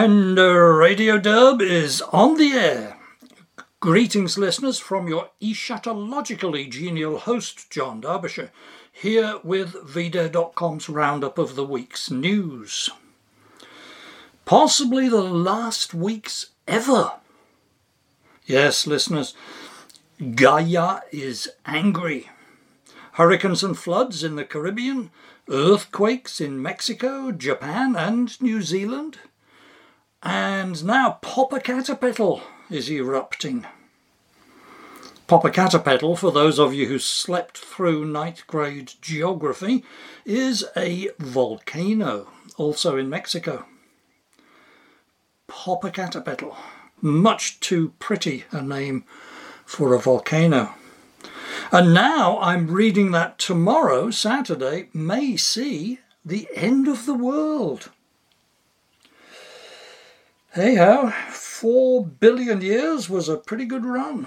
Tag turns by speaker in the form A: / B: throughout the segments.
A: And Radio Dub is on the air. Greetings, listeners, from your eschatologically genial host, John Derbyshire, here with VDare.com's roundup of the week's news. Possibly the last week's ever. Yes, listeners, Gaia is angry. Hurricanes and floods in the Caribbean, earthquakes in Mexico, Japan and New Zealand. And now Popocatépetl is erupting. Popocatépetl, for those of you who slept through ninth grade geography, is a volcano, also in Mexico. Popocatépetl, much too pretty a name for a volcano. And now I'm reading that tomorrow, Saturday, may see the end of the world. Hey ho, 4 billion years was a pretty good run.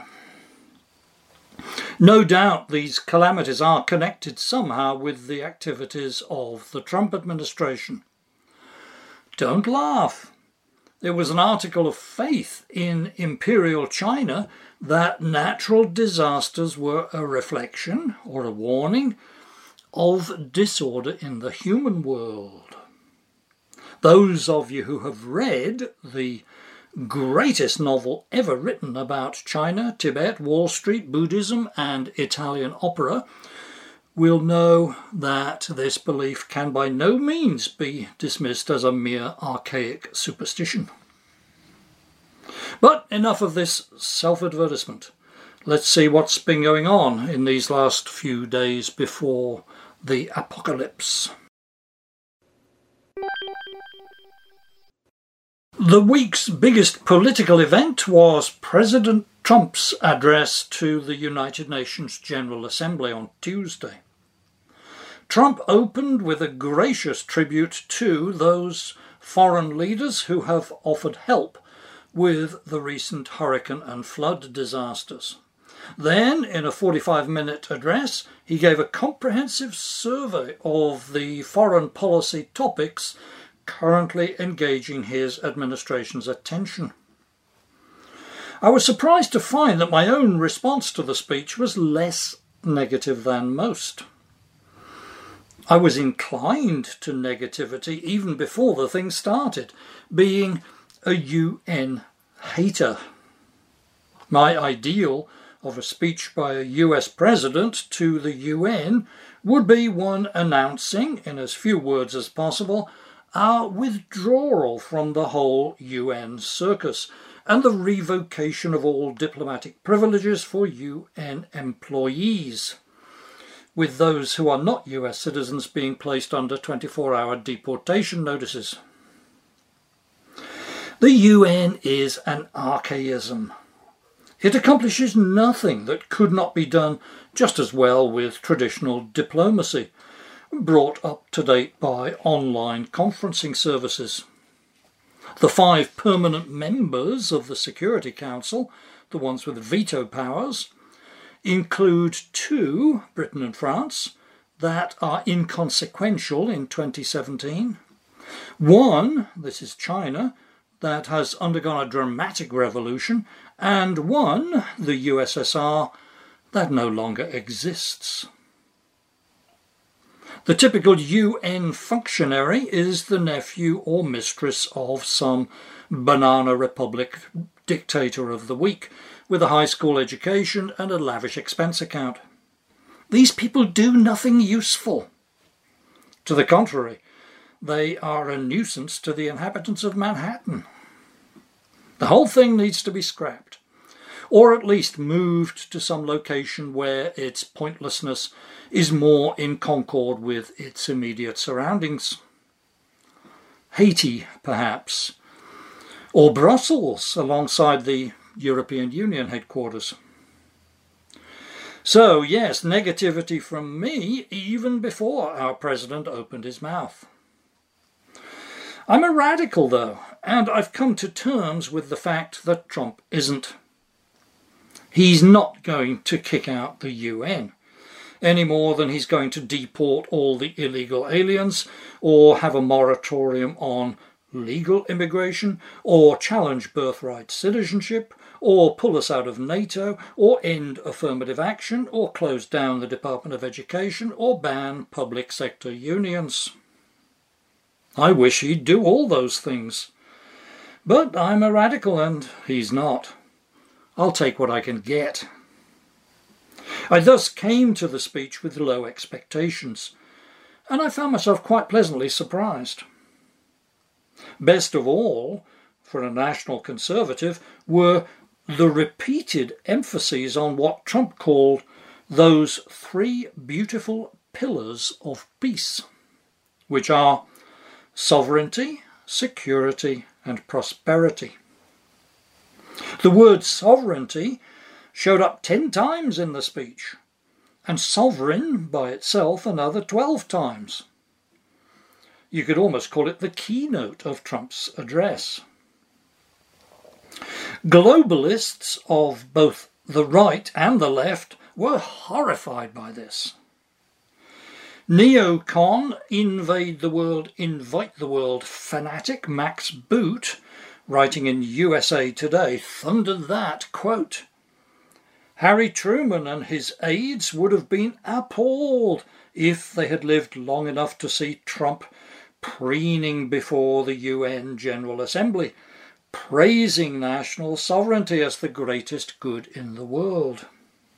A: No doubt these calamities are connected somehow with the activities of the Trump administration. Don't laugh. There was an article of faith in Imperial China that natural disasters were a reflection or a warning of disorder in the human world. Those of you who have read the greatest novel ever written about China, Tibet, Wall Street, Buddhism and Italian opera will know that this belief can by no means be dismissed as a mere archaic superstition. But enough of this self-advertisement. Let's see what's been going on in these last few days before the apocalypse. The week's biggest political event was President Trump's address to the United Nations General Assembly on Tuesday. Trump opened with a gracious tribute to those foreign leaders who have offered help with the recent hurricane and flood disasters. Then, in a 45-minute address, he gave a comprehensive survey of the foreign policy topics currently engaging his administration's attention. I was surprised to find that my own response to the speech was less negative than most. I was inclined to negativity even before the thing started, being a UN hater. My ideal of a speech by a US president to the UN would be one announcing, in as few words as possible, our withdrawal from the whole UN circus and the revocation of all diplomatic privileges for UN employees, with those who are not US citizens being placed under 24-hour deportation notices. The UN is an archaism. It accomplishes nothing that could not be done just as well with traditional diplomacy, brought up to date by online conferencing services. The 5 permanent members of the Security Council, the ones with veto powers, include 2, Britain and France, that are inconsequential in 2017. 1, this is China, that has undergone a dramatic revolution, and 1, the USSR, that no longer exists. The typical UN functionary is the nephew or mistress of some banana republic dictator of the week, with a high school education and a lavish expense account. These people do nothing useful. To the contrary, they are a nuisance to the inhabitants of Manhattan. The whole thing needs to be scrapped, or at least moved to some location where its pointlessness is more in concord with its immediate surroundings. Haiti, perhaps, or Brussels alongside the European Union headquarters. So, yes, negativity from me even before our president opened his mouth. I'm a radical, though, and I've come to terms with the fact that Trump isn't. He's not going to kick out the UN, any more than he's going to deport all the illegal aliens or have a moratorium on legal immigration, or challenge birthright citizenship, or pull us out of NATO, or end affirmative action, or close down the Department of Education, or ban public sector unions. I wish he'd do all those things. But I'm a radical and he's not. I'll take what I can get. I thus came to the speech with low expectations, and I found myself quite pleasantly surprised. Best of all, for a National Conservative, were the repeated emphases on what Trump called those three beautiful pillars of peace, which are sovereignty, security, and prosperity. The word sovereignty showed up 10 times in the speech, and sovereign by itself another 12 times. You could almost call it the keynote of Trump's address. Globalists of both the right and the left were horrified by this. Neocon, invade the world, invite the world fanatic Max Boot, writing in USA Today, thundered that, quote, Harry Truman and his aides would have been appalled if they had lived long enough to see Trump preening before the UN General Assembly, praising national sovereignty as the greatest good in the world.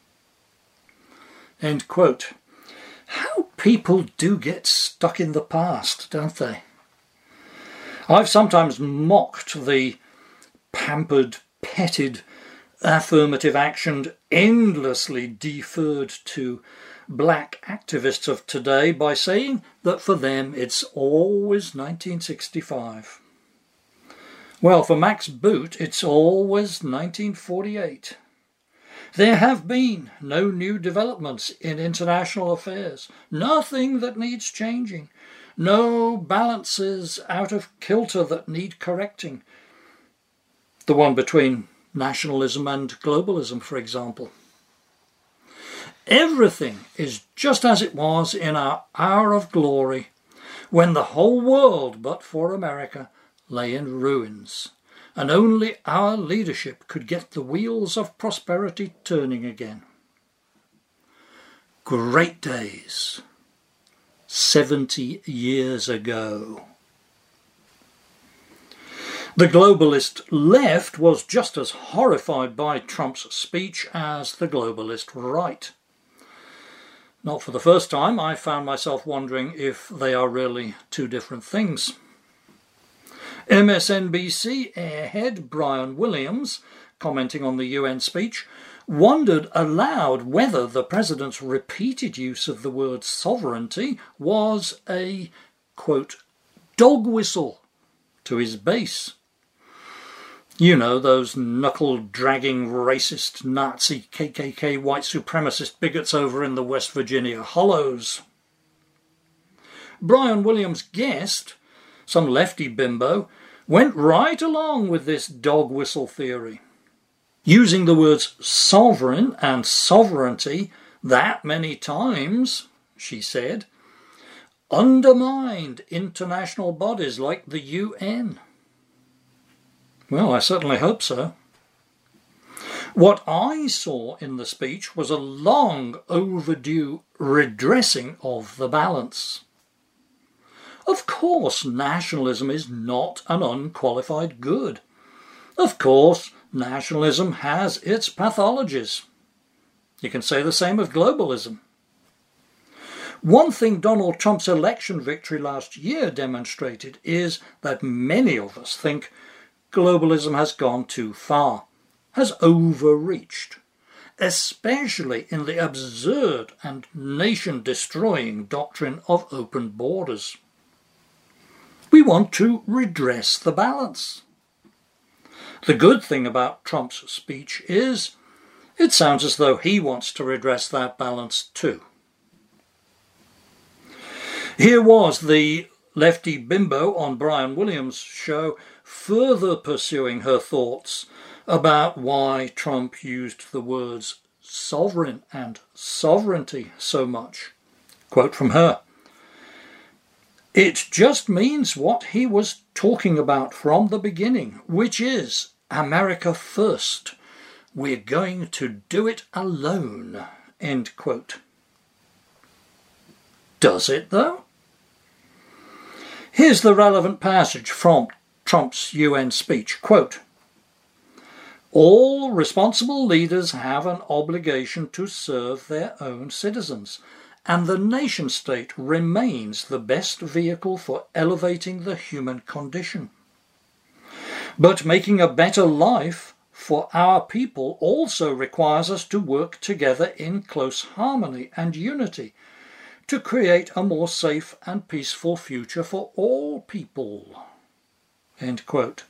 A: End quote. How people do get stuck in the past, don't they? I've sometimes mocked the pampered, petted, affirmative action endlessly deferred to black activists of today by saying that for them it's always 1965. Well, for Max Boot, it's always 1948. There have been no new developments in international affairs, nothing that needs changing, no balances out of kilter that need correcting. The one between nationalism and globalism, for example. Everything is just as it was in our hour of glory, when the whole world, but for America, lay in ruins, and only our leadership could get the wheels of prosperity turning again. Great days, 70 years ago. The globalist left was just as horrified by Trump's speech as the globalist right. Not for the first time, I found myself wondering if they are really two different things. MSNBC airhead Brian Williams, commenting on the UN speech, wondered aloud whether the president's repeated use of the word sovereignty was a, quote, dog whistle to his base. You know, those knuckle-dragging, racist, Nazi, KKK, white supremacist bigots over in the West Virginia hollows. Brian Williams guessed, some lefty bimbo, went right along with this dog whistle theory. Using the words sovereign and sovereignty that many times, she said, undermined international bodies like the UN. Well, I certainly hope so. What I saw in the speech was a long overdue redressing of the balance. Of course, nationalism is not an unqualified good. Of course, nationalism has its pathologies. You can say the same of globalism. One thing Donald Trump's election victory last year demonstrated is that many of us think globalism has gone too far, has overreached, especially in the absurd and nation-destroying doctrine of open borders. We want to redress the balance. The good thing about Trump's speech is it sounds as though he wants to redress that balance too. Here was the lefty bimbo on Brian Williams' show further pursuing her thoughts about why Trump used the words sovereign and sovereignty so much. Quote from her, It just means what he was talking about from the beginning, which is America first. We're going to do it alone. End quote. Does it, though? Here's the relevant passage from Trump's UN speech. Quote, all responsible leaders have an obligation to serve their own citizens, and the nation-state remains the best vehicle for elevating the human condition. But making a better life for our people also requires us to work together in close harmony and unity to create a more safe and peaceful future for all people. End quote.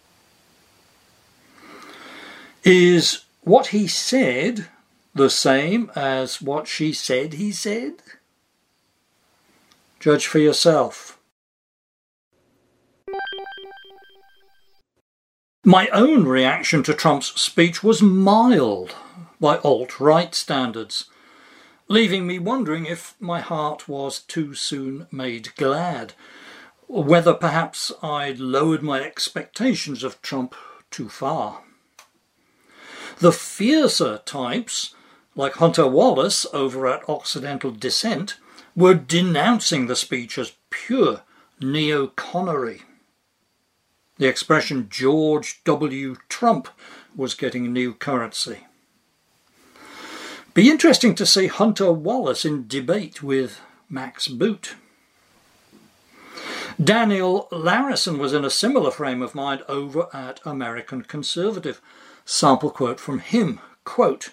A: Is what he said the same as what she said he said? Judge for yourself. My own reaction to Trump's speech was mild by alt-right standards, leaving me wondering if my heart was too soon made glad, or whether perhaps I'd lowered my expectations of Trump too far. The fiercer types, like Hunter Wallace over at Occidental Dissent, were denouncing the speech as pure neo-connery. The expression George W. Trump was getting new currency. Be interesting to see Hunter Wallace in debate with Max Boot. Daniel Larison was in a similar frame of mind over at American Conservative. Sample quote from him, quote,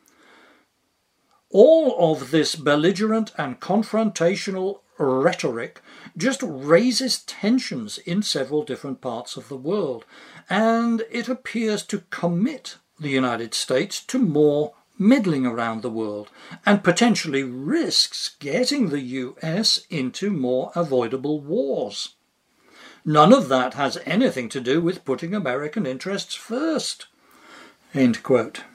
A: all of this belligerent and confrontational rhetoric just raises tensions in several different parts of the world, and it appears to commit the United States to more meddling around the world and potentially risks getting the US into more avoidable wars. None of that has anything to do with putting American interests first. End quote.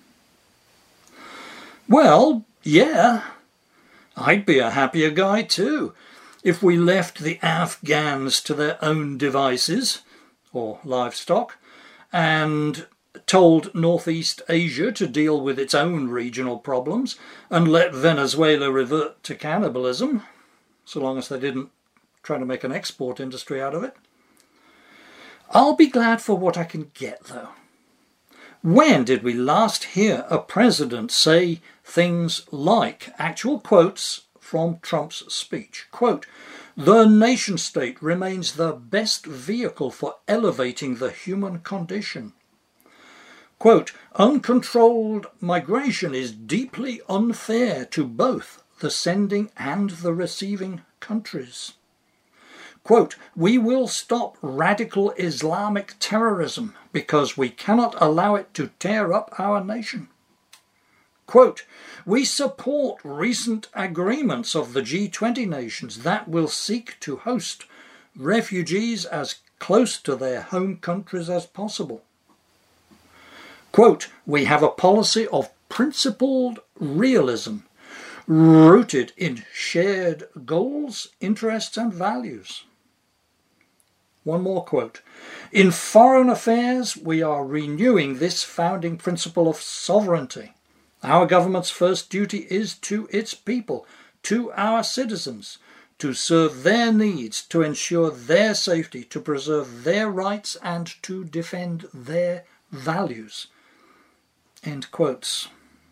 A: Well, yeah, I'd be a happier guy too if we left the Afghans to their own devices, or livestock, and told Northeast Asia to deal with its own regional problems and let Venezuela revert to cannibalism, so long as they didn't try to make an export industry out of it. I'll be glad for what I can get, though. When did we last hear a president say things like, actual quotes from Trump's speech, quote, the nation-state remains the best vehicle for elevating the human condition. Quote, uncontrolled migration is deeply unfair to both the sending and the receiving countries. Quote, we will stop radical Islamic terrorism because we cannot allow it to tear up our nation. Quote, we support recent agreements of the G20 nations that will seek to host refugees as close to their home countries as possible. Quote, we have a policy of principled realism rooted in shared goals, interests and values. One more quote. In foreign affairs, we are renewing this founding principle of sovereignty. Our government's first duty is to its people, to our citizens, to serve their needs, to ensure their safety, to preserve their rights, and to defend their values. End quotes.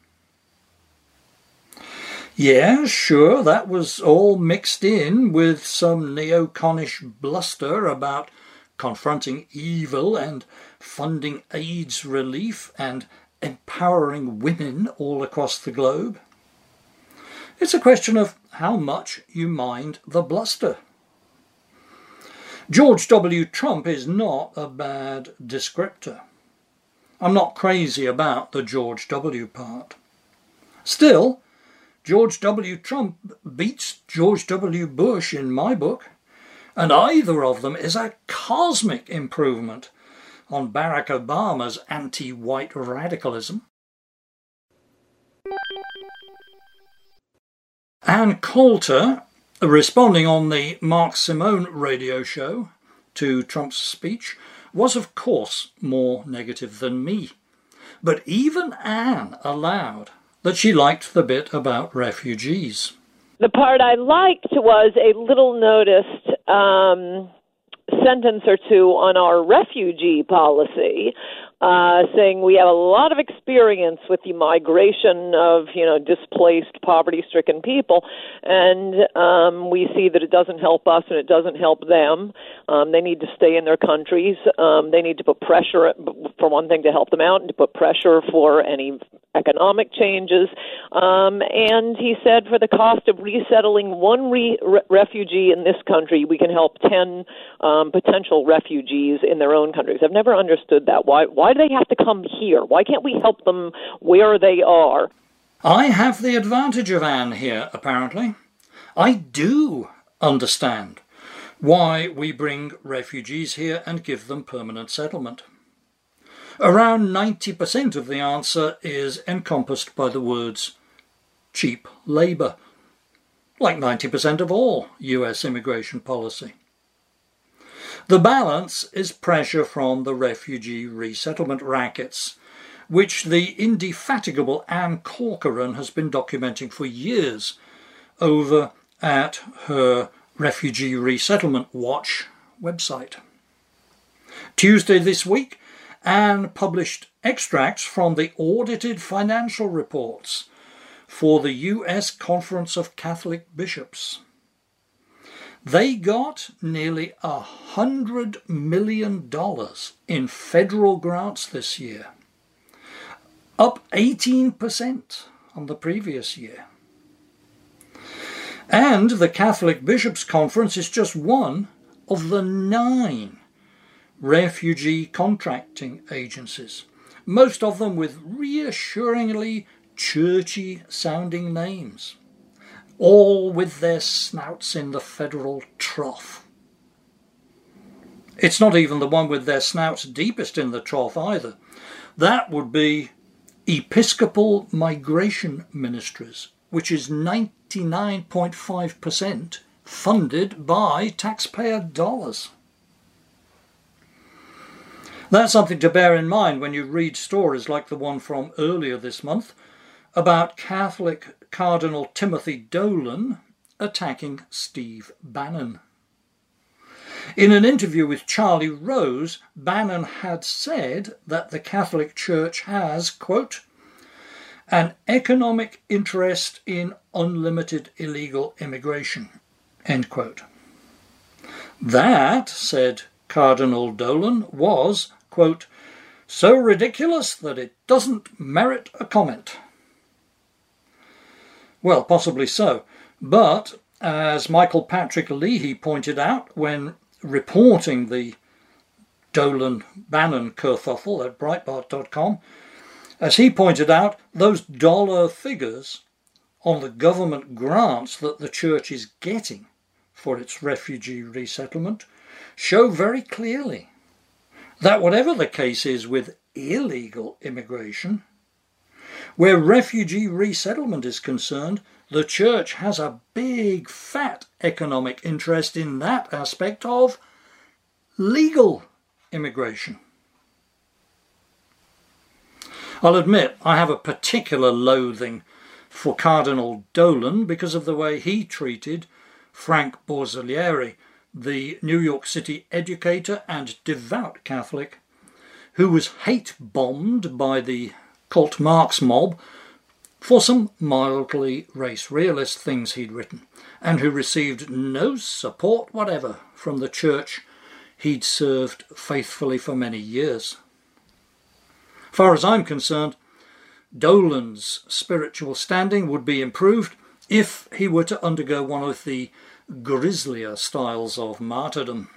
A: Yeah, sure, that was all mixed in with some neoconish bluster about confronting evil and funding AIDS relief and empowering women all across the globe. It's a question of how much you mind the bluster. George W. Trump is not a bad descriptor. I'm not crazy about the George W. part. Still, George W. Trump beats George W. Bush in my book, and either of them is a cosmic improvement on Barack Obama's anti-white radicalism. Ann Coulter responding on the Mark Simone radio show to Trump's speech, was of course more negative than me. But even Anne allowed that she liked the bit about refugees.
B: The part I liked was a little noticed sentence or two on our refugee policy, saying we have a lot of experience with the migration of, displaced, poverty-stricken people, and we see that it doesn't help us and it doesn't help them. They need to stay in their countries. They need to put pressure, for one thing, to help them out, and to put pressure for any economic changes. And he said for the cost of resettling one refugee in this country, we can help 10 potential refugees in their own countries. I've never understood that. Why do they have to come here? Why can't we help them where they are?
A: I have the advantage of Anne here, apparently. I do understand why we bring refugees here and give them permanent settlement. Around 90% of the answer is encompassed by the words cheap labour, like 90% of all US immigration policy. The balance is pressure from the refugee resettlement rackets, which the indefatigable Anne Corcoran has been documenting for years over at her Refugee Resettlement Watch website. Tuesday this week, Anne published extracts from the audited financial reports for the US Conference of Catholic Bishops. They got nearly $100 million in federal grants this year, up 18% on the previous year. And the Catholic Bishops' Conference is just one of the 9 refugee contracting agencies, most of them with reassuringly churchy-sounding names, all with their snouts in the federal trough. It's not even the one with their snouts deepest in the trough either. That would be Episcopal Migration Ministries, which is 99.5% funded by taxpayer dollars. That's something to bear in mind when you read stories like the one from earlier this month about Catholic Cardinal Timothy Dolan attacking Steve Bannon. In an interview with Charlie Rose, Bannon had said that the Catholic Church has, quote, an economic interest in unlimited illegal immigration, end quote. That, said Cardinal Dolan, was, quote, so ridiculous that it doesn't merit a comment. Well, possibly so, but as Michael Patrick Leahy pointed out when reporting the Dolan-Bannon kerfuffle at Breitbart.com, as he pointed out, those dollar figures on the government grants that the church is getting for its refugee resettlement show very clearly that whatever the case is with illegal immigration, where refugee resettlement is concerned, the church has a big fat economic interest in that aspect of legal immigration. I'll admit I have a particular loathing for Cardinal Dolan because of the way he treated Frank Borzilieri, the New York City educator and devout Catholic, who was hate-bombed by the cult Marx mob for some mildly race-realist things he'd written, and who received no support whatever from the church he'd served faithfully for many years. Far as I'm concerned, Dolan's spiritual standing would be improved if he were to undergo one of the grislier styles of martyrdom.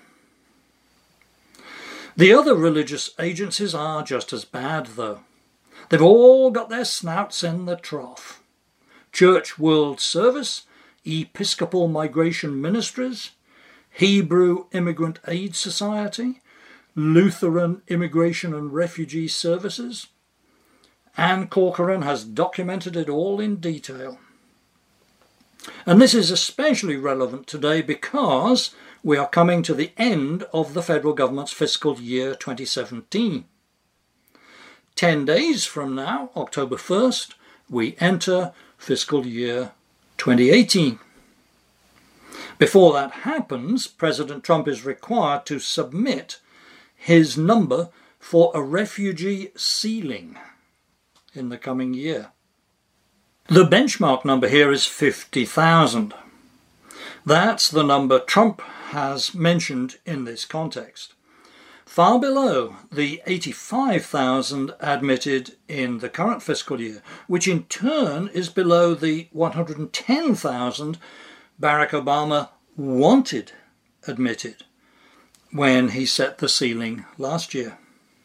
A: The other religious agencies are just as bad, though. They've all got their snouts in the trough. Church World Service, Episcopal Migration Ministries, Hebrew Immigrant Aid Society, Lutheran Immigration and Refugee Services. Anne Corcoran has documented it all in detail. And this is especially relevant today because we are coming to the end of the federal government's fiscal year 2017. 10 days from now, October 1st, we enter fiscal year 2018. Before that happens, President Trump is required to submit his number for a refugee ceiling in the coming year. The benchmark number here is 50,000. That's the number Trump has mentioned in this context, far below the 85,000 admitted in the current fiscal year, which in turn is below the 110,000 Barack Obama wanted admitted when he set the ceiling last year.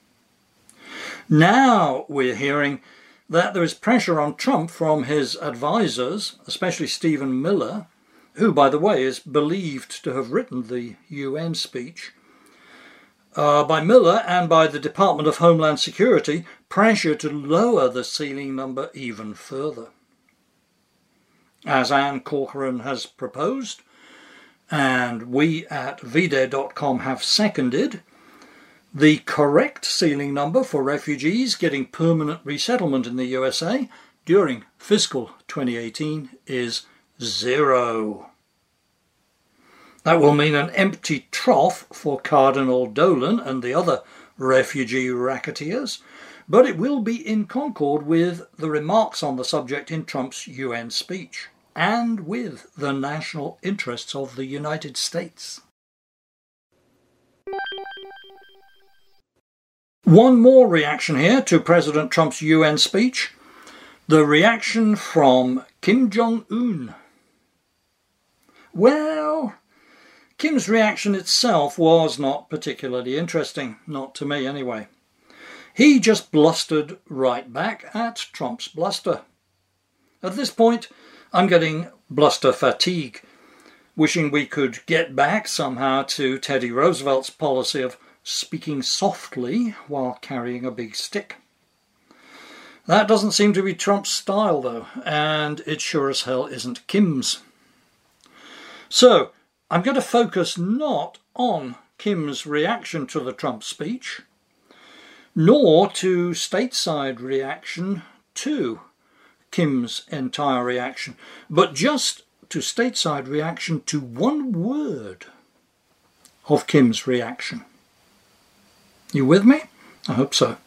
A: Now we're hearing that there is pressure on Trump from his advisors, especially Stephen Miller, who, by the way, is believed to have written the UN speech, by Miller and by the Department of Homeland Security, pressure to lower the ceiling number even further. As Ann Corcoran has proposed, and we at VDare.com have seconded, the correct ceiling number for refugees getting permanent resettlement in the USA during fiscal 2018 is 0. That will mean an empty trough for Cardinal Dolan and the other refugee racketeers, but it will be in concord with the remarks on the subject in Trump's UN speech and with the national interests of the United States. One more reaction here to President Trump's UN speech, the reaction from Kim Jong-un. Well, Kim's reaction itself was not particularly interesting, not to me anyway. He just blustered right back at Trump's bluster. At this point, I'm getting bluster fatigue, wishing we could get back somehow to Teddy Roosevelt's policy of speaking softly while carrying a big stick. That doesn't seem to be Trump's style, though, and it sure as hell isn't Kim's. So, I'm going to focus not on Kim's reaction to the Trump speech, nor to stateside reaction to Kim's entire reaction, but just to stateside reaction to one word of Kim's reaction. You with me? I hope so.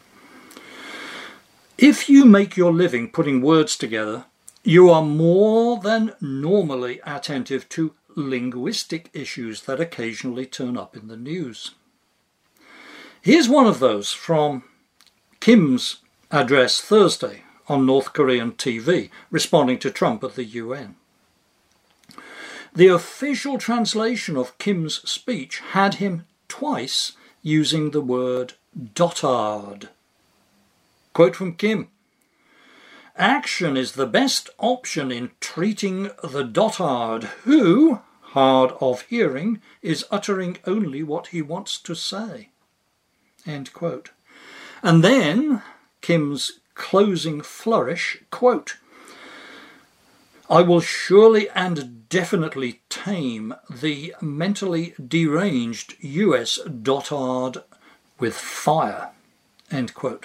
A: If you make your living putting words together, you are more than normally attentive to linguistic issues that occasionally turn up in the news. Here's one of those from Kim's address Thursday on North Korean TV, responding to Trump at the UN. The official translation of Kim's speech had him twice using the word dotard. Quote from Kim: "Action is the best option in treating the dotard who, hard of hearing, is uttering only what he wants to say." End quote. And then Kim's closing flourish, quote, "I will surely and definitely tame the mentally deranged US dotard with fire." End quote.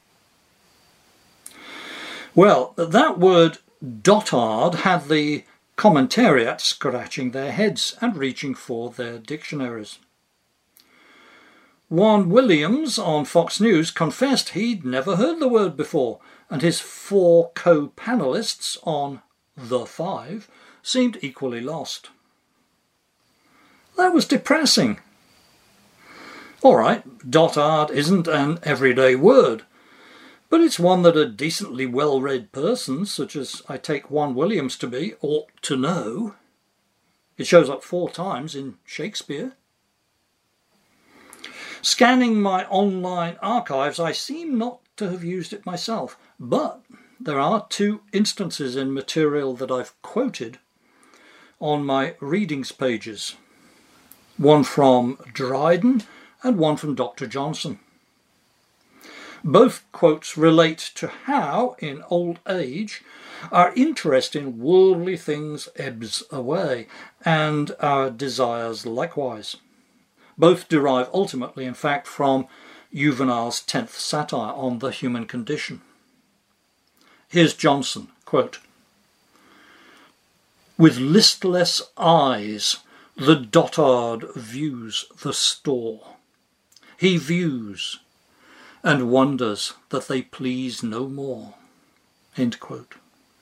A: Well, that word dotard had the commentariat scratching their heads and reaching for their dictionaries. Juan Williams on Fox News confessed he'd never heard the word before, and his 4 co-panelists on The Five seemed equally lost. That was depressing. All right, dotard isn't an everyday word, but it's one that a decently well-read person, such as I take Juan Williams to be, ought to know. It shows up 4 times in Shakespeare. Scanning my online archives, I seem not to have used it myself, but there are 2 instances in material that I've quoted on my readings pages. One from Dryden and one from Dr. Johnson. Both quotes relate to how, in old age, Our interest in worldly things ebbs away, and our desires likewise. Both derive ultimately, in fact, from Juvenal's 10th satire on the human condition. Here's Johnson, quote, "With listless eyes the dotard views the store. He views and wonders that they please no more." End quote.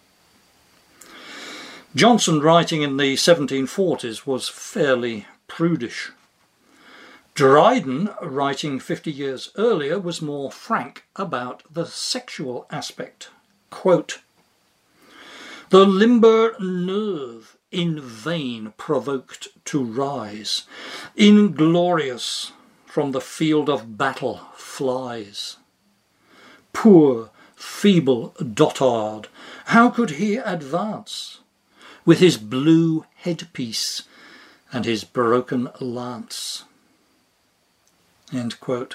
A: Johnson, writing in the 1740s, was fairly prudish. Dryden, writing 50 years earlier, was more frank about the sexual aspect. Quote, "The limber nerve in vain provoked to rise, inglorious from the field of battle flies. Poor feeble dotard, how could he advance with his blue headpiece and his broken lance?" End quote.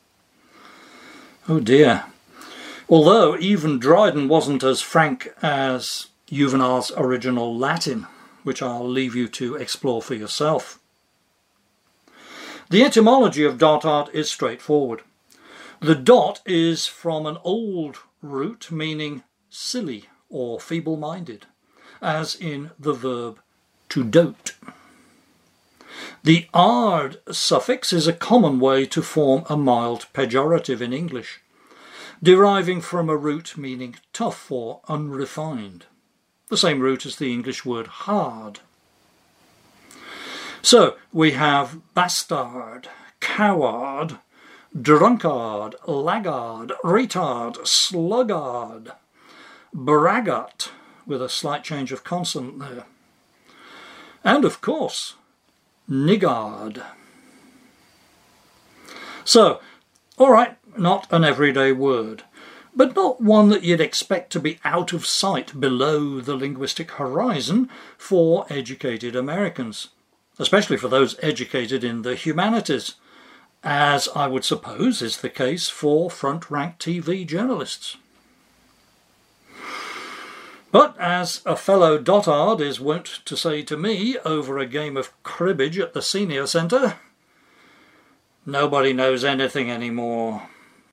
A: Oh dear. Although even Dryden wasn't as frank as Juvenal's original Latin, which I'll leave you to explore for yourself. The etymology of dotard is straightforward. The dot is from an old root meaning silly or feeble-minded, as in the verb to dote. The "ard" suffix is a common way to form a mild pejorative in English, deriving from a root meaning tough or unrefined, the same root as the English word hard. So we have bastard, coward, drunkard, laggard, retard, sluggard, braggart, with a slight change of consonant there, and of course niggard. So, all right, not an everyday word, but not one that you'd expect to be out of sight below the linguistic horizon for educated Americans, especially for those educated in the humanities, as I would suppose is the case for front-rank TV journalists. But as a fellow dotard is wont to say to me over a game of cribbage at the senior centre, nobody knows anything anymore.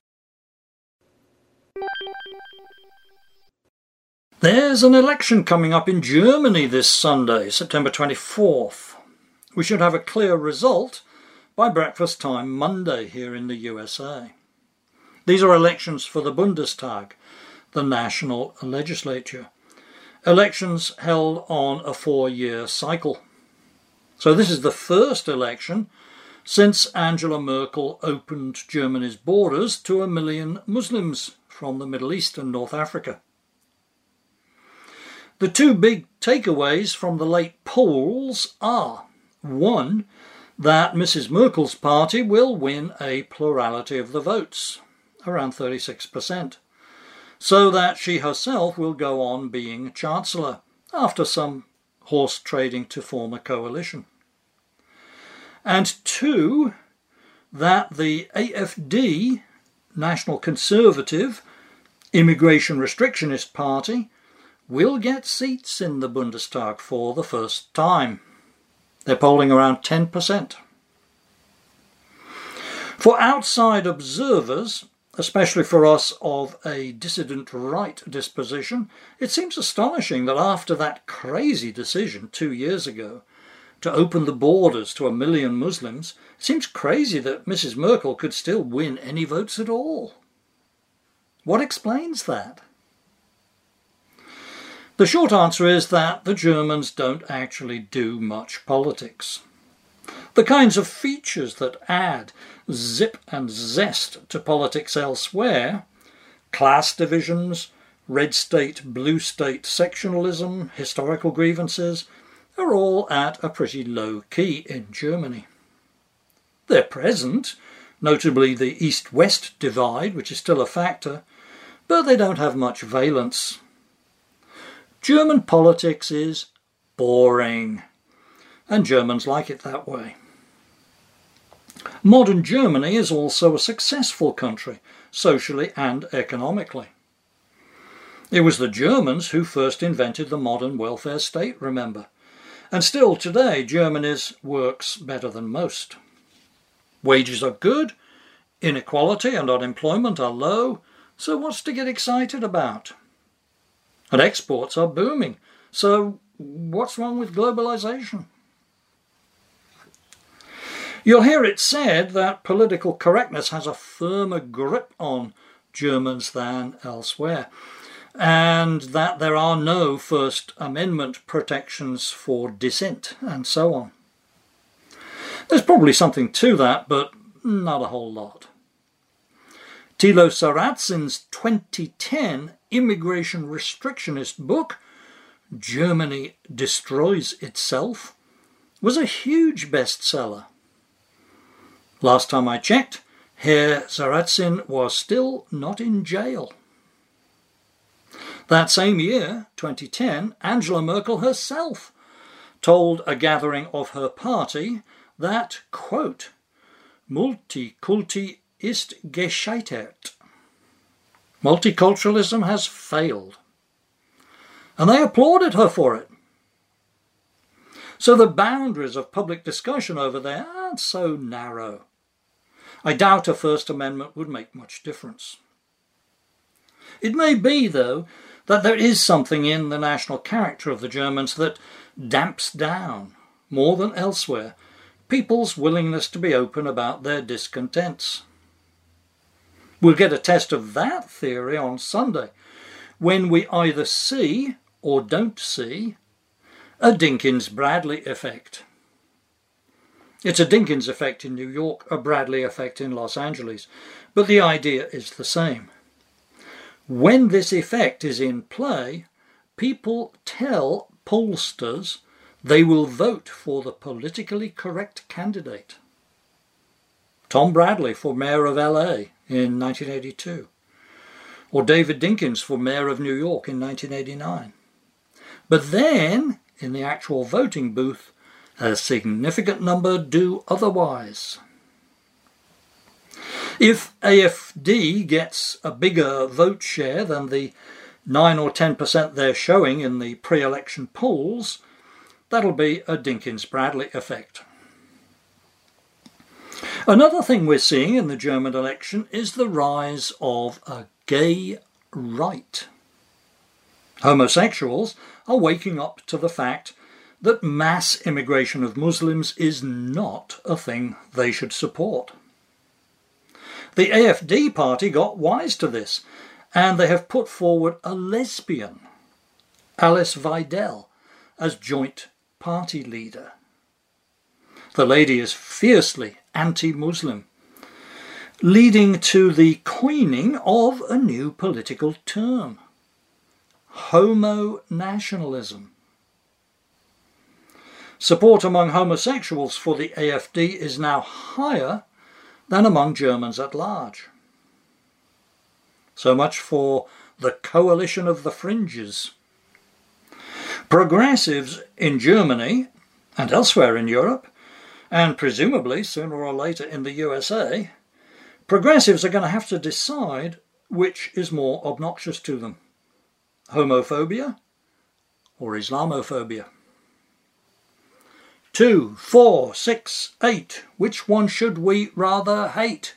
A: There's an election coming up in Germany this Sunday, September 24th. We should have a clear result by breakfast time Monday here in the USA. These are elections for the Bundestag, the national legislature. Elections held on a 4-year cycle. So this is the first election since Angela Merkel opened Germany's borders to 1 million Muslims from the Middle East and North Africa. The two big takeaways from the late polls are, one, that Mrs. Merkel's party will win a plurality of the votes, around 36%, so that she herself will go on being Chancellor after some horse trading to form a coalition. And two, that the AfD, National Conservative, Immigration Restrictionist Party, will get seats in the Bundestag for the first time. They're polling around 10%. For outside observers, especially for us of a dissident right disposition, it seems astonishing that after that crazy decision 2 years ago to open the borders to 1 million Muslims, it seems crazy that Mrs. Merkel could still win any votes at all. What explains that? The short answer is that the Germans don't actually do much politics. The kinds of features that add zip and zest to politics elsewhere, class divisions, red state, blue state sectionalism, historical grievances, are all at a pretty low key in Germany. They're present, notably the East-West divide, which is still a factor, but they don't have much valence. German politics is boring, and Germans like it that way. Modern Germany is also a successful country, socially and economically. It was the Germans who first invented the modern welfare state, remember. And still today, Germany works better than most. Wages are good, inequality and unemployment are low, so what's to get excited about? And exports are booming, so what's wrong with globalization? You'll hear it said that political correctness has a firmer grip on Germans than elsewhere, and that there are no First Amendment protections for dissent, and so on. There's probably something to that, but not a whole lot. Thilo Sarrazyn's 2010 immigration restrictionist book, Germany Destroys Itself, was a huge bestseller. Last time I checked, Herr Sarrazyn was still not in jail. That same year, 2010, Angela Merkel herself told a gathering of her party that, quote, Multikulti ist gescheitert. Multiculturalism has failed. And they applauded her for it. So the boundaries of public discussion over there aren't so narrow. I doubt a First Amendment would make much difference. It may be, though, that there is something in the national character of the Germans that damps down, more than elsewhere, people's willingness to be open about their discontents. We'll get a test of that theory on Sunday, when we either see or don't see a Dinkins-Bradley effect. It's a Dinkins effect in New York, a Bradley effect in Los Angeles, but the idea is the same. When this effect is in play, people tell pollsters they will vote for the politically correct candidate. Tom Bradley for mayor of LA in 1982, or David Dinkins for mayor of New York in 1989. But then, in the actual voting booth, a significant number do otherwise. If AfD gets a bigger vote share than the 9 or 10% they're showing in the pre-election polls, that'll be a Dinkins-Bradley effect. Another thing we're seeing in the German election is the rise of a gay right. Homosexuals are waking up to the fact that mass immigration of Muslims is not a thing they should support. The AfD party got wise to this, and they have put forward a lesbian, Alice Weidel, as joint party leader. The lady is fiercely anti-Muslim, leading to the coining of a new political term, homo-nationalism. Support among homosexuals for the AfD is now higher than among Germans at large. So much for the coalition of the fringes. Progressives in Germany and elsewhere in Europe, and presumably sooner or later in the USA, progressives are going to have to decide which is more obnoxious to them, homophobia or Islamophobia. 2, 4, 6, 8. Which one should we rather hate?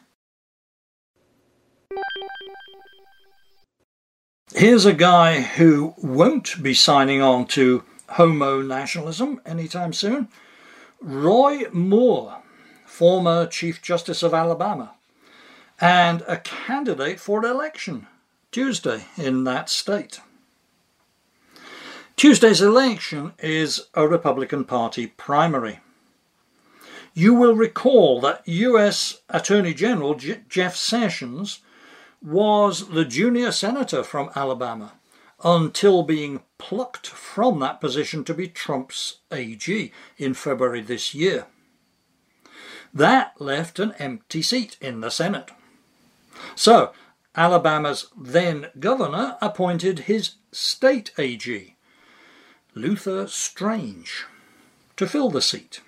A: Here's a guy who won't be signing on to homo-nationalism anytime soon. Roy Moore, former Chief Justice of Alabama, and a candidate for election Tuesday in that state. Tuesday's election is a Republican Party primary. You will recall that U.S. Attorney General Jeff Sessions was the junior senator from Alabama until being plucked from that position to be Trump's AG in February this year. That left an empty seat in the Senate. So, Alabama's then governor appointed his state AG, Luther Strange, to fill the seat.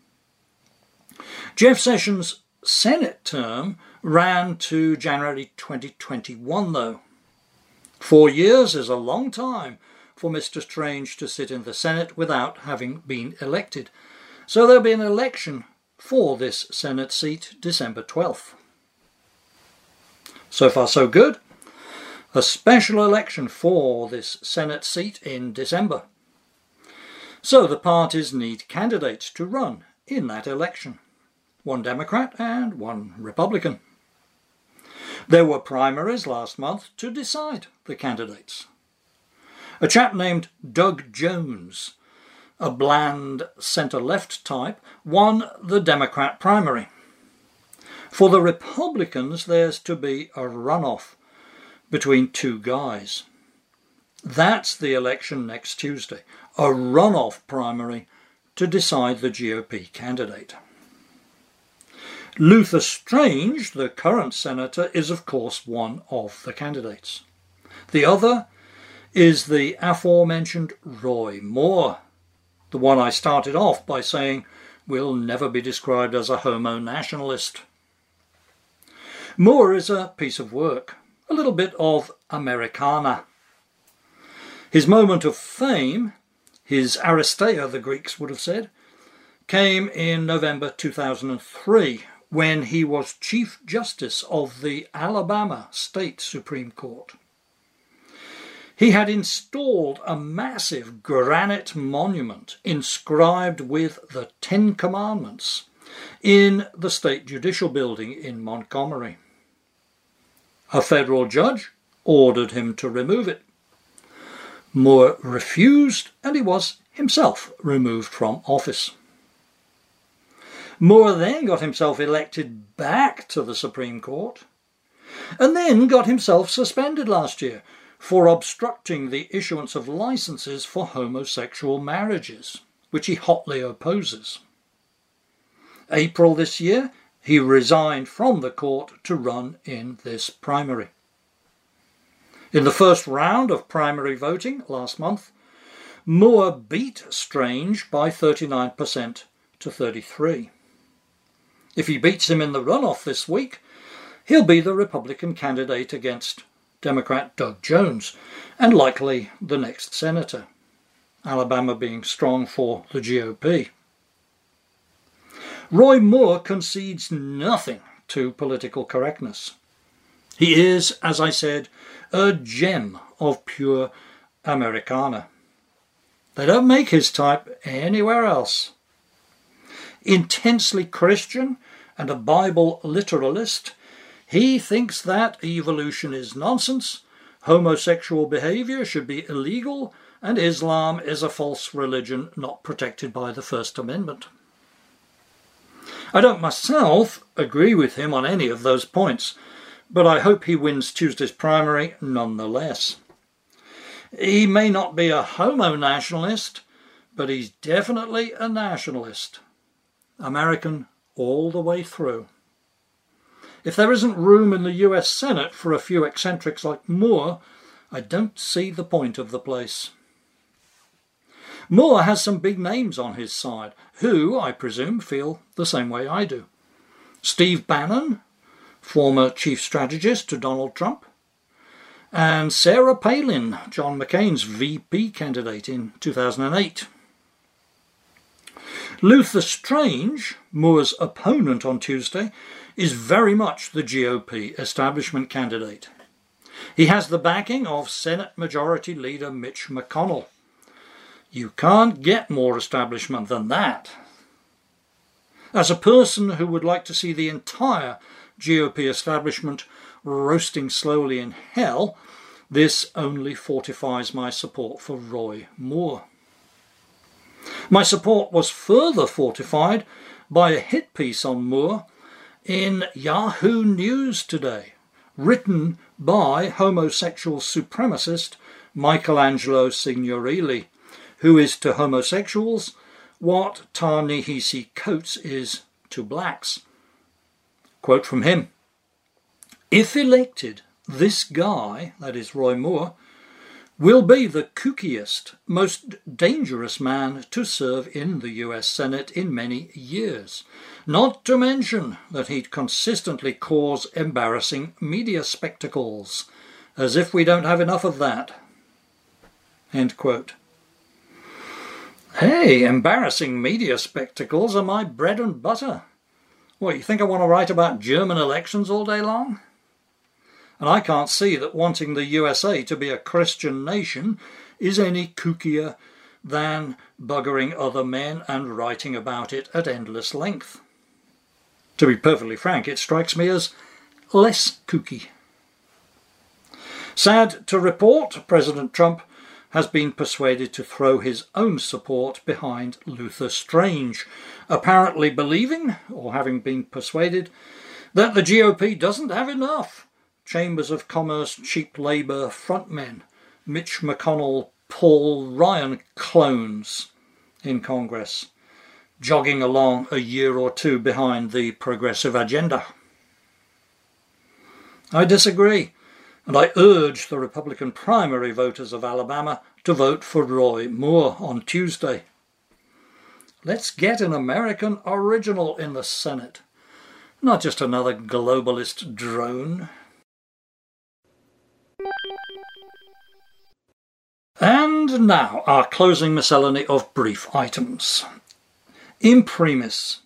A: Jeff Sessions' Senate term ran to January 2021, though. 4 years is a long time for Mr. Strange to sit in the Senate without having been elected. So there'll be an election for this Senate seat December 12th. So far so good. A special election for this Senate seat in December. So the parties need candidates to run in that election. One Democrat and one Republican. There were primaries last month to decide the candidates. A chap named Doug Jones, a bland centre-left type, won the Democrat primary. For the Republicans, there's to be a runoff between two guys. That's the election next Tuesday, a runoff primary to decide the GOP candidate. Luther Strange, the current senator, is of course one of the candidates. The other is the aforementioned Roy Moore, the one I started off by saying will never be described as a homo-nationalist. Moore is a piece of work, a little bit of Americana. His moment of fame, his Aristeia, the Greeks would have said, came in November 2003 when he was Chief Justice of the Alabama State Supreme Court. He had installed a massive granite monument inscribed with the Ten Commandments in the State Judicial Building in Montgomery. A federal judge ordered him to remove it. Moore refused, and he was himself removed from office. Moore then got himself elected back to the Supreme Court, and then got himself suspended last year for obstructing the issuance of licenses for homosexual marriages, which he hotly opposes. April this year, he resigned from the court to run in this primary. In the first round of primary voting last month, Moore beat Strange by 39% to 33%. If he beats him in the runoff this week, he'll be the Republican candidate against Democrat Doug Jones, and likely the next senator, Alabama being strong for the GOP. Roy Moore concedes nothing to political correctness. He is, as I said, a gem of pure Americana. They don't make his type anywhere else. Intensely Christian and a Bible literalist, he thinks that evolution is nonsense, homosexual behaviour should be illegal, and Islam is a false religion not protected by the First Amendment. I don't myself agree with him on any of those points, but I hope he wins Tuesday's primary nonetheless. He may not be a homo-nationalist, but he's definitely a nationalist. American all the way through. If there isn't room in the US Senate for a few eccentrics like Moore, I don't see the point of the place. Moore has some big names on his side, who, I presume, feel the same way I do. Steve Bannon, former chief strategist to Donald Trump, and Sarah Palin, John McCain's VP candidate in 2008. Luther Strange, Moore's opponent on Tuesday, is very much the GOP establishment candidate. He has the backing of Senate Majority Leader Mitch McConnell. You can't get more establishment than that. As a person who would like to see the entire GOP establishment roasting slowly in hell, this only fortifies my support for Roy Moore. My support was further fortified by a hit piece on Moore in Yahoo News today, written by homosexual supremacist Michelangelo Signorile, who is to homosexuals what Ta-Nehisi Coates is to blacks. Quote from him: "If elected, this guy," that is Roy Moore, "will be the kookiest, most dangerous man to serve in the US Senate in many years, not to mention that he'd consistently cause embarrassing media spectacles. as if we don't have enough of that." End quote. Hey, embarrassing media spectacles are my bread and butter. What, you think I want to write about German elections all day long? And I can't see that wanting the USA to be a Christian nation is any kookier than buggering other men and writing about it at endless length. To be perfectly frank, it strikes me as less kooky. Sad to report, President Trump has been persuaded to throw his own support behind Luther Strange, apparently believing, or having been persuaded, that the GOP doesn't have enough Chambers of Commerce cheap labour frontmen, Mitch McConnell, Paul Ryan clones in Congress, jogging along a year or two behind the progressive agenda. I disagree, and I urge the Republican primary voters of Alabama to vote for Roy Moore on Tuesday. Let's get an American original in the Senate, not just another globalist drone. And now our closing miscellany of brief items. Imprimis.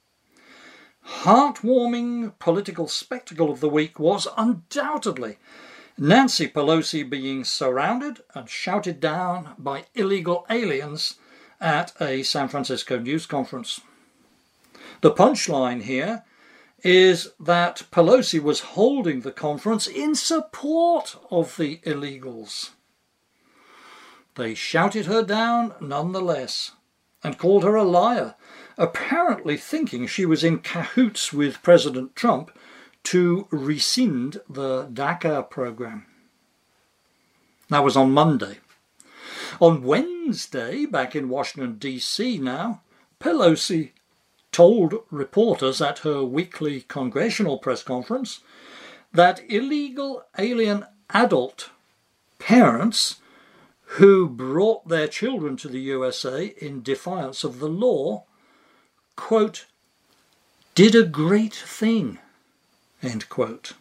A: Heartwarming political spectacle of the week was undoubtedly Nancy Pelosi being surrounded and shouted down by illegal aliens at a San Francisco news conference. The punchline here is that Pelosi was holding the conference in support of the illegals. They shouted her down nonetheless and called her a liar, apparently thinking she was in cahoots with President Trump to rescind the DACA program. That was on Monday. On Wednesday, back in Washington, D.C. now, Pelosi told reporters at her weekly congressional press conference that illegal alien adult parents who brought their children to the USA in defiance of the law, quote, did a great thing, end quote.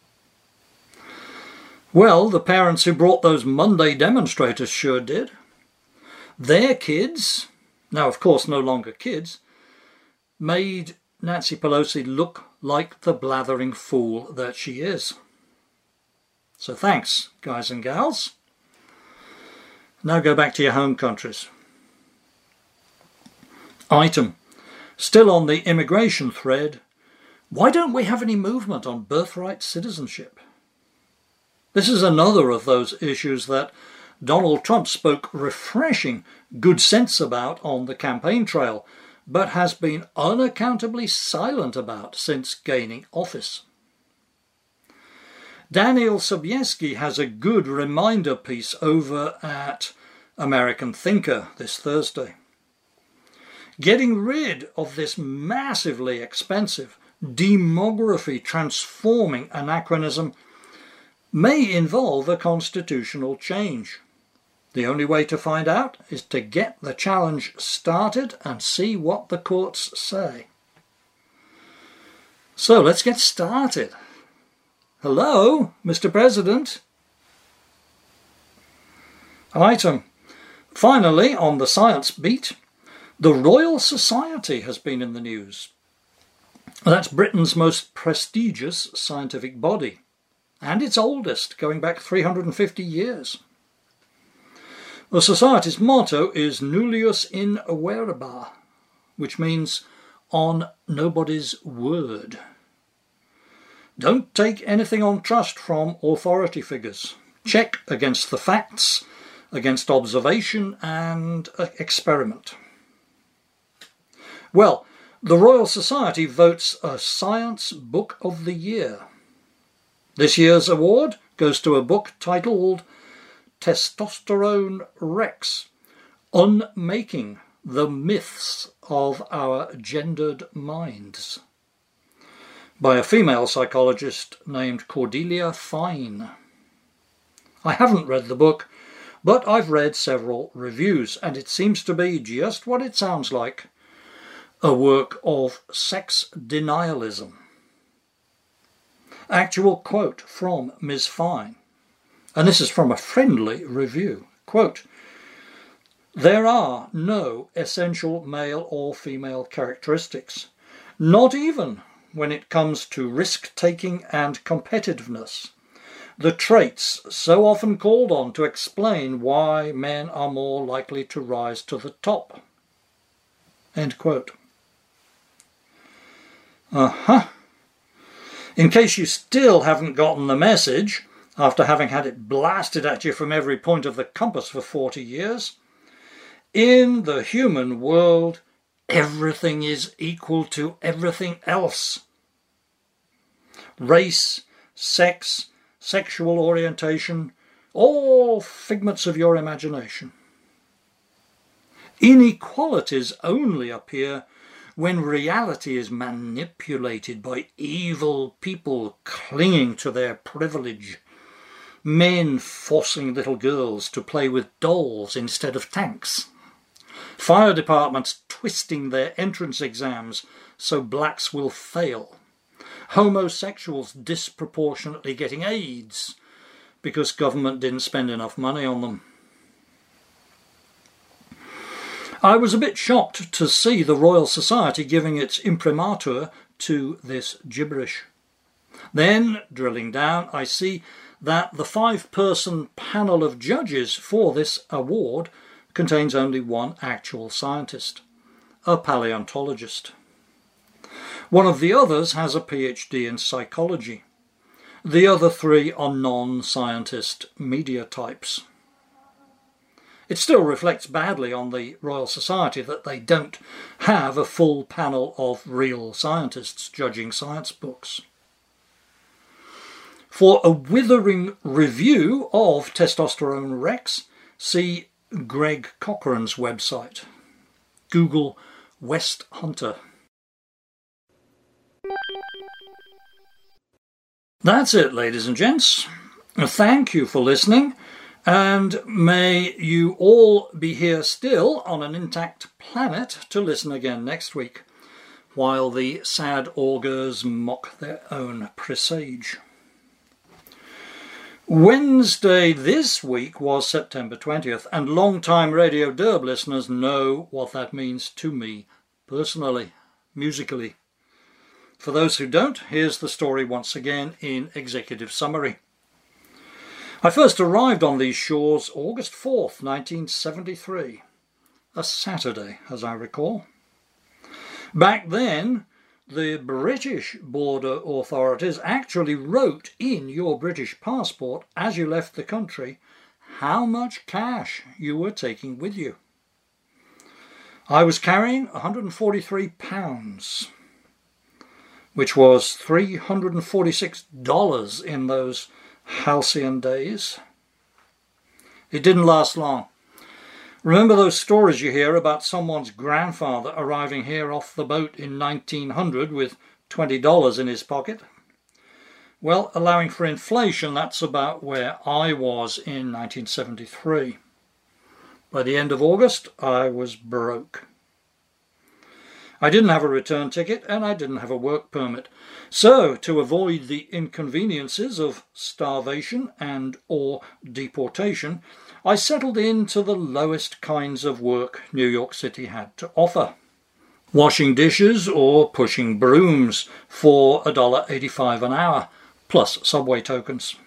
A: Well, the parents who brought those Monday demonstrators sure did. Their kids, now of course no longer kids, made Nancy Pelosi look like the blathering fool that she is. So thanks, guys and gals. Now go back to your home countries. Item. Still on the immigration thread, why don't we have any movement on birthright citizenship? This is another of those issues that Donald Trump spoke refreshing good sense about on the campaign trail, but has been unaccountably silent about since gaining office. Daniel Sobieski has a good reminder piece over at American Thinker this Thursday. Getting rid of this massively expensive, demography transforming anachronism may involve a constitutional change. The only way to find out is to get the challenge started and see what the courts say. So let's get started. Hello, Mr. President. Item. Finally, on the science beat, the Royal Society has been in the news. That's Britain's most prestigious scientific body, and its oldest, going back 350 years. The Society's motto is Nullius in Verba, which means on nobody's word. Don't take anything on trust from authority figures. Check against the facts, against observation and experiment. Well, the Royal Society votes a Science Book of the Year. This year's award goes to a book titled Testosterone Rex, Unmaking the Myths of Our Gendered Minds, by a female psychologist named Cordelia Fine. I haven't read the book, but I've read several reviews, and it seems to be just what it sounds like, a work of sex denialism. Actual quote from Ms. Fine. And this is from a friendly review. Quote, "There are no essential male or female characteristics, not even when it comes to risk-taking and competitiveness, the traits so often called on to explain why men are more likely to rise to the top." End quote. In case you still haven't gotten the message, after having had it blasted at you from every point of the compass for 40 years, in the human world, everything is equal to everything else. Race, sex, sexual orientation, all figments of your imagination. Inequalities only appear when reality is manipulated by evil people clinging to their privilege, men forcing little girls to play with dolls instead of tanks, fire departments twisting their entrance exams so blacks will fail, homosexuals disproportionately getting AIDS because government didn't spend enough money on them. I was a bit shocked to see the Royal Society giving its imprimatur to this gibberish. Then, drilling down, I see that the 5-person panel of judges for this award contains only one actual scientist, a paleontologist. One of the others has a PhD in psychology. The other 3 are non-scientist media types. It still reflects badly on the Royal Society that they don't have a full panel of real scientists judging science books. For a withering review of Testosterone Rex, see Greg Cochran's website. Google West Hunter. That's it, ladies and gents. Thank you for listening. And may you all be here still on an intact planet to listen again next week, while the sad augurs mock their own presage. Wednesday this week was September 20th, and long-time Radio Derb listeners know what that means to me personally, musically. For those who don't, here's the story once again in executive summary. I first arrived on these shores August 4th, 1973, a Saturday, as I recall. Back then, the British border authorities actually wrote in your British passport as you left the country how much cash you were taking with you. I was carrying £143, which was $346 in those halcyon days. It didn't last long. Remember those stories you hear about someone's grandfather arriving here off the boat in 1900 with $20 in his pocket? Well, allowing for inflation, that's about where I was in 1973. By the end of August, I was broke. I didn't have a return ticket and I didn't have a work permit. So, to avoid the inconveniences of starvation and or deportation, I settled into the lowest kinds of work New York City had to offer. Washing dishes or pushing brooms for $1.85 an hour, plus subway tokens.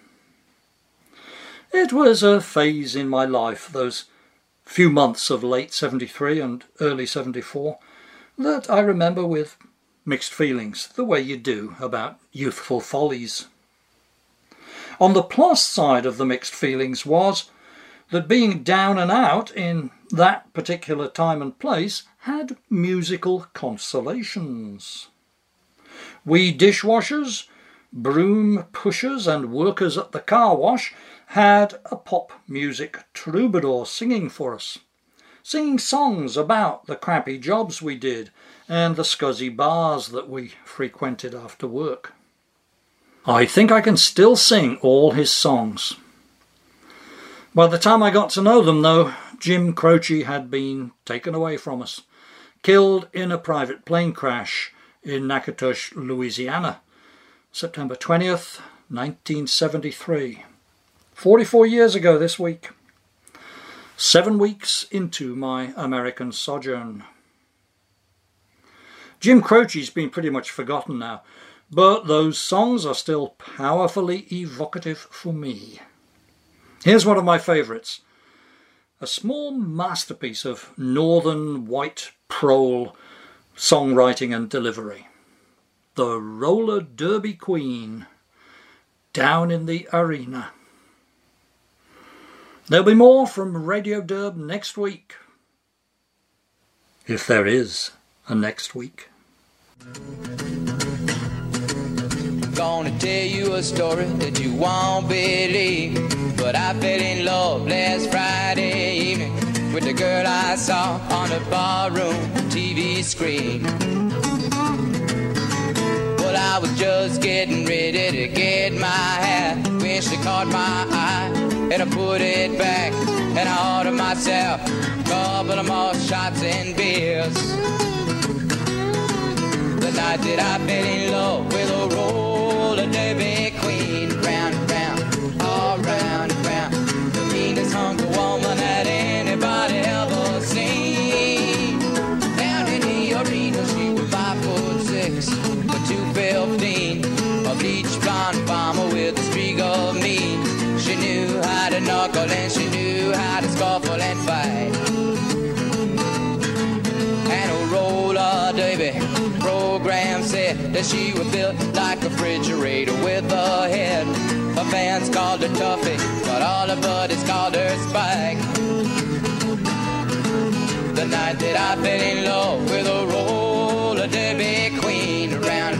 A: It was a phase in my life, those few months of late 73 and early 74, that I remember with mixed feelings, the way you do about youthful follies. On the plus side of the mixed feelings was that being down and out in that particular time and place had musical consolations. We dishwashers, broom pushers and workers at the car wash had a pop music troubadour singing for us, singing songs about the crappy jobs we did and the scuzzy bars that we frequented after work. I think I can still sing all his songs. By the time I got to know them, though, Jim Croce had been taken away from us, killed in a private plane crash in Natchitoches, Louisiana, September 20th, 1973, 44 years ago this week. 7 weeks into my American sojourn. Jim Croce's been pretty much forgotten now, but those songs are still powerfully evocative for me. Here's one of my favourites. A small masterpiece of northern white prole songwriting and delivery. The Roller Derby Queen, Down in the Arena. There'll be more from Radio Derb next week. If there is a next week.
C: Gonna tell you a story that you won't believe, but I fell in love last Friday evening with the girl I saw on the barroom TV screen. Well, I was just getting ready to get my hat when she caught my eye, and I put it back, and I ordered myself a couple of more shots and beers. The night that I fell in love with a roller derby queen, round and round, all round and round, the meanest hunk of woman that anybody ever seen. Down in the arena, she was 5'6", but 215, a bleach blonde bomber with a streak of mean. She knew how to knuckle and she knew how to scuffle and fight. And a roller derby program said that she was built like a refrigerator with a head. Her fans called her Tuffy, but all her buddies called her Spike. The night that I fell in love with a roller derby queen, around